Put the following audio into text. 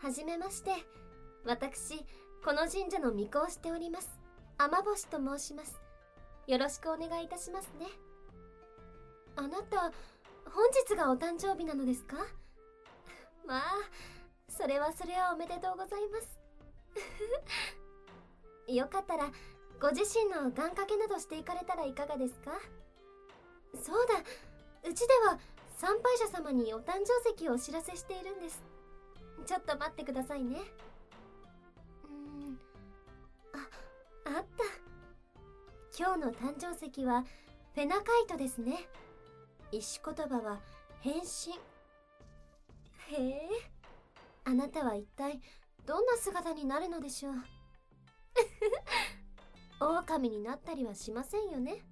はじめまして。私、この神社の巫女をしております。雨星と申します。よろしくお願いいたしますね。あなた、本日がお誕生日なのですか？まあ、それはおめでとうございます。よかったら、ご自身の願掛けなどしていかれたらいかがですか？そうだ、うちでは参拝者様にお誕生石をお知らせしているんです。ちょっと待ってくださいね。あった。今日の誕生石はフェナカイトですね。石言葉は変身。へえ、あなたは一体どんな姿になるのでしょう。狼になったりはしませんよね。